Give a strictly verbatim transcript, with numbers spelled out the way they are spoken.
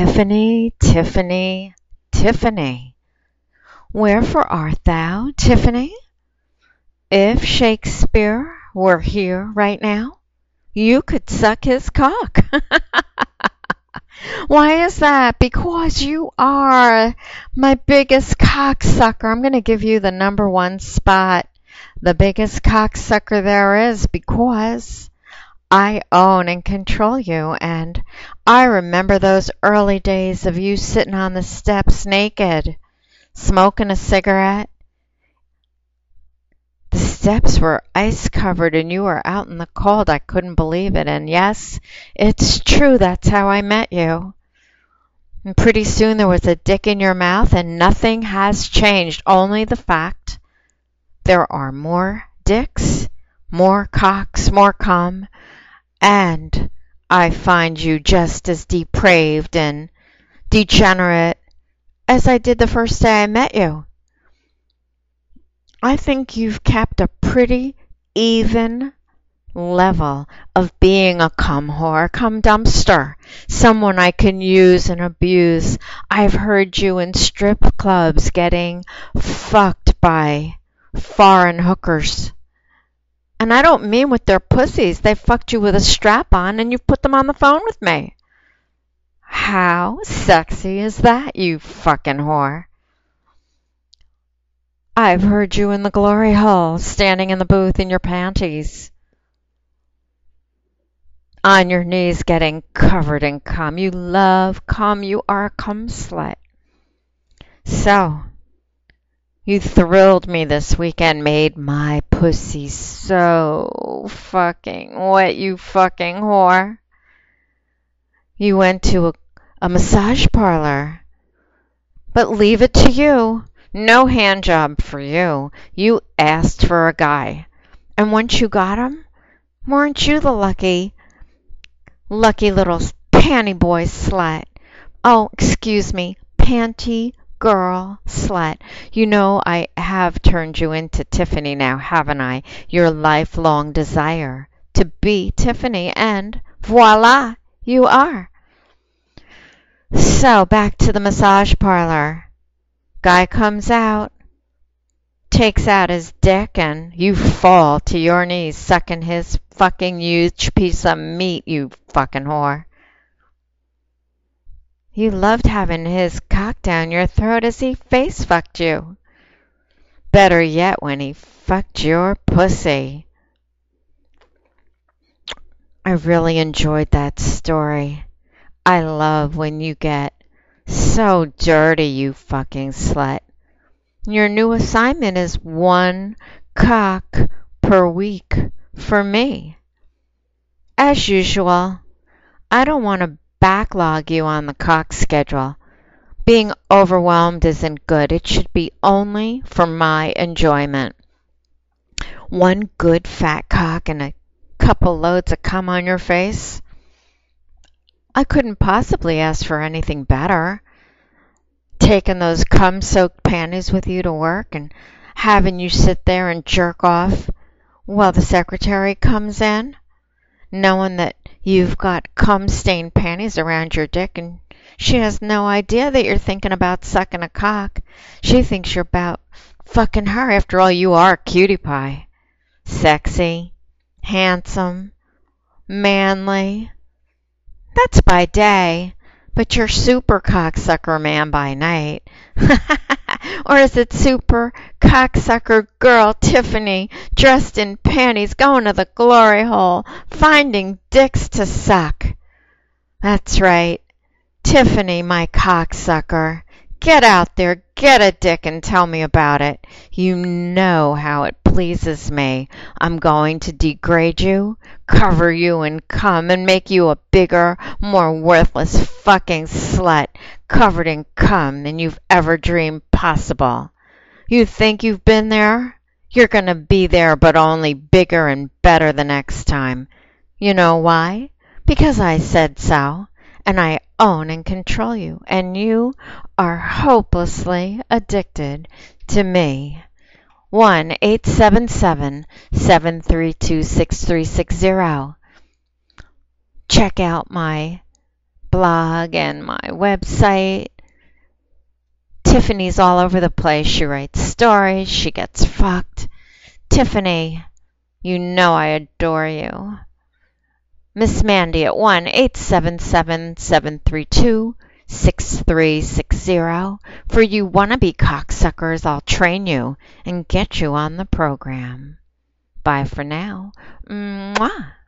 Tiffany, Tiffany, Tiffany. Wherefore art thou, Tiffany? If Shakespeare were here right now, you could suck his cock. Why is that? Because you are my biggest cocksucker. I'm going to give you the number one spot, the biggest cocksucker there is, because I own and control you. And I remember those early days of you sitting on the steps naked, smoking a cigarette. The steps were ice covered and you were out in the cold. I couldn't believe it. And yes, it's true. That's how I met you. And pretty soon there was a dick in your mouth and nothing has changed. Only the fact there are more dicks, more cocks, more cum. And I find you just as depraved and degenerate as I did the first day I met you. I think you've kept a pretty even level of being a cum whore, cum dumpster, someone I can use and abuse. I've heard you in strip clubs getting fucked by foreign hookers. And I don't mean with their pussies. They fucked you with a strap on and you've put them on the phone with me. How sexy is that, you fucking whore? I've heard you in the glory hole, standing in the booth in your panties, on your knees getting covered in cum. You love cum. You are a cum slut. So, you thrilled me this weekend, made my pussy so fucking wet, you fucking whore. You went to a, a massage parlor, but leave it to you. No hand job for you. You asked for a guy. And once you got him, weren't you the lucky, lucky little panty boy slut? Oh, excuse me, panty girl slut. You know I have turned you into Tiffany now, haven't I? Your lifelong desire to be Tiffany, and voila, you are. So, back to the massage parlor. Guy comes out, takes out his dick, and you fall to your knees, sucking his fucking huge piece of meat, you fucking whore. You loved having his cock down your throat as he face fucked you. Better yet, when he fucked your pussy. I really enjoyed that story. I love when you get so dirty, you fucking slut. Your new assignment is one cock per week for me. As usual, I don't want to backlog you on the cock schedule. Being overwhelmed isn't good. It should be only for my enjoyment. One good fat cock and a couple loads of cum on your face. I couldn't possibly ask for anything better. Taking those cum-soaked panties with you to work and having you sit there and jerk off while the secretary comes in, knowing that you've got cum-stained panties around your dick and she has no idea that you're thinking about sucking a cock. She thinks you're about fucking her. After all, you are a cutie pie. Sexy, handsome, manly. That's by day, but you're super cocksucker man by night. Or is it super cocksucker girl Tiffany, dressed in panties, going to the glory hole, finding dicks to suck? That's right, Tiffany, my cocksucker. Get out there, get a dick and tell me about it. You know how it pleases me. I'm going to degrade you, cover you in cum, and make you a bigger, more worthless fucking slut covered in cum than you've ever dreamed possible. You think you've been there? You're going to be there, but only bigger and better the next time. You know why? Because I said so. And I own and control you, and you are hopelessly addicted to me. one eight seven seven, seven three two, six three six zero. Check out my blog and my website. Tiffany's all over the place. She writes stories. She gets fucked. Tiffany, you know I adore you. Miss Mandy at one eight seven seven, seven three two, six three six zero. For you wannabe cocksuckers, I'll train you and get you on the program. Bye for now. Mwah.